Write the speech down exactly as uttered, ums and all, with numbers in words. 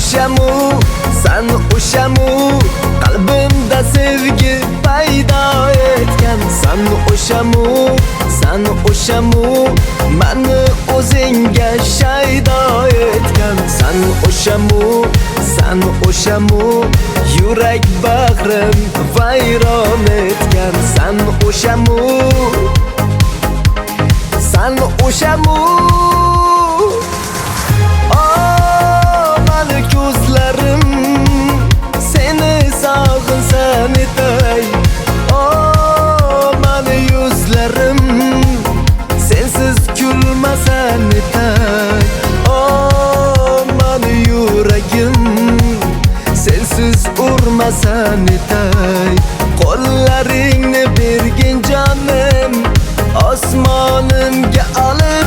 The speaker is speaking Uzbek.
o'shamu, san o'shamu, qalbimda sevgi paydo etgan. San o'shamu, san o'shamu, meni o'zingga shaydo etgan. San o'shamu, san o'shamu, yurak bag'rim vayron etgan. San o'shamu, san o'shamu. Oh, mani ko'zlarim seni sog'insan etay. Oh, mani yuzlarim sensiz kulmasan etay. Oh, mani yuragim sensiz urmasan etay. Qo'llaringni bergin jonim, osmonimga olib